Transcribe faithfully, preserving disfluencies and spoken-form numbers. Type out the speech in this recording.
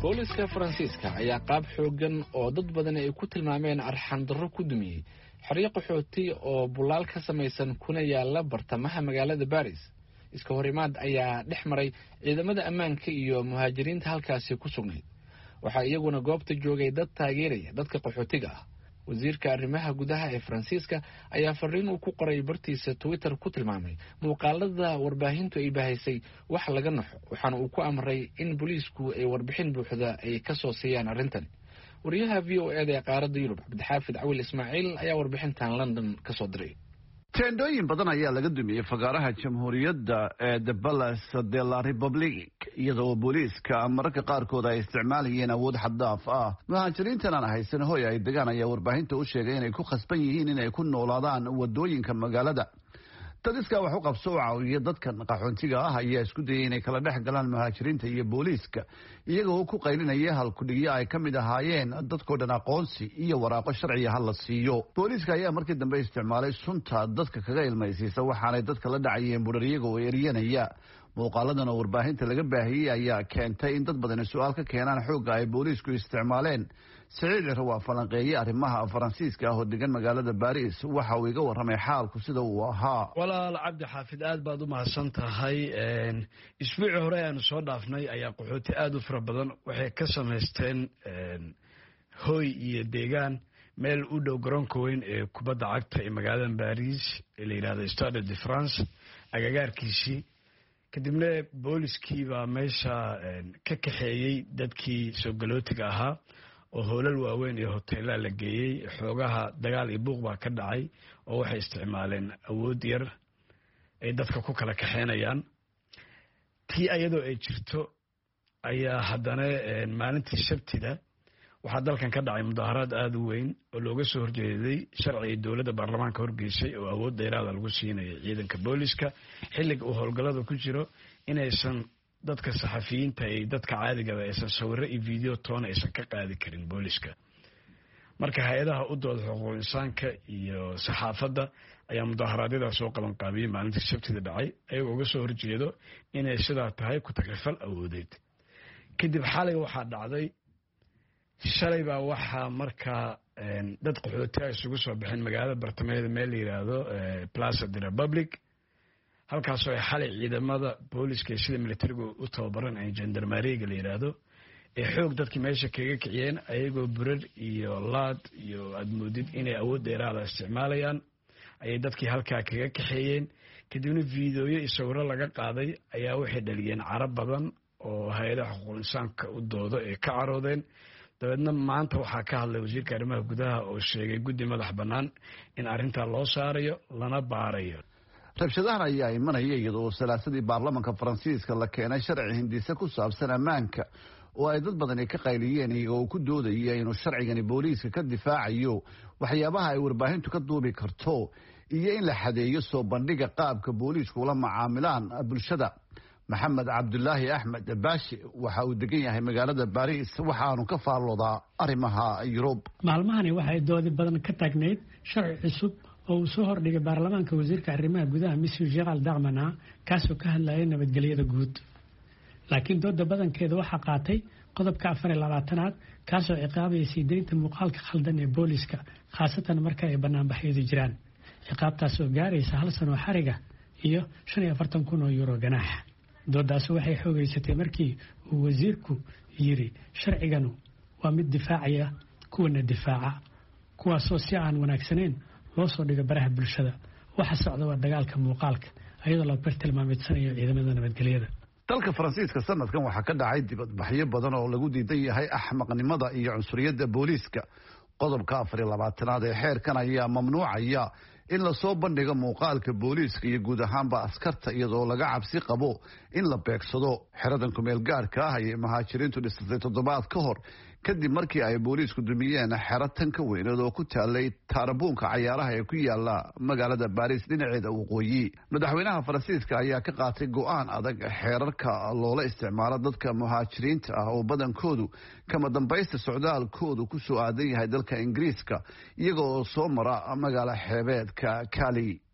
booliska Faransiiska ayaa qaab xoogan oo dad badan ay ku tilmaameen arxan darro ku dumiyay xariiq qaxooti oo bulaal ka samaysan kuna yaala bartamaha magaalada Paris. Iska horimaad ayaa dhex maray ciidamada ammaanka iyo muhaajiriinta halkaasi ku sugnayd. Waxaa iyaguna goobta joogay dad taageeraya dadka qaxootiga ah. wasiirka arrimaha gudaha ee Faransiiska ayaa fariin uu ku qoray bartiisa Twitter ku tilmaamay muuqaalada warbaahintu ay baahisay wax laga naxo, waxaana uu ku amray in booliisku ay warbixin buuxda ay ka soo siiyaan arrintan. wariyaha V O A ee qaaradda Yurub Cabdixaafid Cawil Ismaaciil ayaa warbixintan London ka soo diray. teendooyin badan ayaa laga dumiyey fagaaraha jamhuuriyadda ee the Palace de la République iyadoo booliiska mararka qaarkood ay isticmaalayeen awood xad dhaaf ah. muhaajiriintan aan haysan hoy ay degaan ayaa warbaahinta u sheegay inay ku khasban yihiin inay ku noolaadaan wadooyinka magaalada. dadiska wax u qabso u caawiya dadkan qaxoontiga ah ayaa isku dayay inay kala dhex galaan muhaajiriinta iyo booliiska iyagoo ku qaylinaya halkudhigyo ay ka mid ahaayeen dadkoo dhan aqoonsi iyo waraaqo sharciya ha la siiyo. booliiska ayaa markii dambe isticmaalay sunta dadka kaga ilmaysiisa waxaanay dadka la dhacayeen budhar iyagoo eryanaya. muuqaaladan oo warbaahinta laga baahiyey ayaa keentay in dad badani su-aal ka keenaan xoogga ay booliisku isticmaaleen. Siciid Ciro waa falanqeeye arrimaha Faransiiska ah oo degan magaalada Paris. waxa uu iga warramay xaalku sida uu ahaa. walaal cabdi xaafid aad baad u mahadsan tahay. isbuuci hore aanu soo dhaafnay ayaa qaxooti aad u fara badan waxay ka samaysteen hoy iyo deegaan meel u dhow garoonka weyn ee kubadda cagta ee magaalada Paris ee la yidhaahdo Stade de France agagaarkiisii. kadibna booliskii baa meesha ka kaxeeyey dadkii soo galootiga ahaa oo hoolal waaweyn iyo hoteelada la geeyey. xoogaha dagaal iyo buuq baa ka dhacay oo waxay isticmaaleen awood yar ay dadka ku kala kaxeynayaan. tii ayadoo ay jirto ayaa haddana maalintii Sabtida waxaa dalkan ka dhacay mudaharaad aad u weyn oo looga soo horjeeday sharciga dowladda baarlamaanka horgeysay oo awood dheeraad lagu siinayo ciidanka booliska xilliga uu howlgallada ku jiro inaysan dadka saxafiyiinta iyo dadka caadiga ah aysan sawirro iyo video toona aysan ka qaadi karin booliska. marka hay'adaha u dooda xuquuqul insaanka iyo saxaafadda ayaa mudaharaadyada soo qaban qaabiyay maalintii Sabtida dhacay ayagoo uga soo horjeedo inay sidaa tahay ku tagrifal awoodeed. kadib xalay waxaa dhacday shalay baa waxaa markaa dad qaxooti ah isugu soo baxeen magaalada bartamaheeda meel la yidhaahdo Place de la République. halkaasoo ay xalay ciidamada booliska ee sida militariga u tababaran ee gendarmeriga la yidhaahdo ee xoog dadkii meesha kaga kiciyeen ayagoo burar iyo laad iyo aad moodid inay awood dheeraada isticmaalayaan ayay dadkii halkaa kaga kaxeeyeen. kadibna fiidooyo iyo sawirro laga qaaday ayaa waxay dhaliyeen carab badan oo hay-adaha xuquuqul insaanka u dooda ee ka caroodeen. dabeedna maanta waxaa ka hadlay wasiirka arrimaha gudaha oo sheegay guddi madax bannaan in arrintaa loo saarayo lana baarayo. rabshadahan ayaa imanaya iyadoo salaasadii baarlamaanka Faransiiska la keenay sharci hindise ku saabsan ammaanka oo ay dad badani ka qayliyeen iyagoo ku doodaya inuu sharcigani booliiska ka difaacayo waxyaabaha ay warbaahintu ka duubi karto iyo in la xadeeyo soo bandhiga qaabka booliisku ula macaamilaan bulshada. maxamed cabdulaahi axmed baashi waxa uu degan yahay magaalada Paris waxaanu ka faalloodaa arrimaha Yurub. maalmahani waxay doodi badan ka taagneyd sharci cusub oo uu soo hordhigay baarlamaanka wasiirka arrimaha gudaha Monsieur Gérald Darmanin kaasoo ka hadlayay nabadgelyada guud. laakiin dooda badankeeda waxaa qaatay qodobka afar iyo labaatanaad kaasoo ciqaabayay sii deynta muuqaalka khaldan ee booliska khaasatan marka ay banaanbaxyadu jiraan. ciqaabtaas oo gaaraysa hal sano xariga iyo shan iyo afartan kun oo euro ganaax. doodaas waxay xoogaysatay markii uu wasiirku yiri sharciganu waa mid difaacaya kuwana difaaca kuwaasoo si aan wanaagsaneyn loo soo dhigo baraha bulshada. waxa socda waa dagaalka muuqaalka iyadoo la bartilmaameedsanayo ciidamada nabadgelyada. dalka Faransiiska sanadkan waxaa ka dhacay dibadbaxyo badan oo lagu diidan yahay axmaqnimada iyo cunsuriyadda booliiska. qodobka afar iyo labaatanaad ee xeerkan ayaa mamnuucaya in la soo bandhigo muuqaalka booliiska iyo guud ahaanba askarta iyadoo laga cabsi qabo in la beegsado. xeradan kumeel gaarka ah ayay muhaajiriintu dhisatay toddobaad ka hor kadib markii ay booliisku dumiyeen xero tan ka weyneed oo ku taalay taarabuunka cayaaraha ee ku yaala magaalada Paris dhinaceeda waqooyi. madaxweynaha Faransiiska ayaa ka qaatay go'aan adag xeerarka loola isticmaalo dadka muhaajiriinta ah oo badankoodu kama dambaysta socdaalkoodu ku soo aadan yahay dalka Ingiriiska iyagoo soo mara magaalo xeebeedka Calais.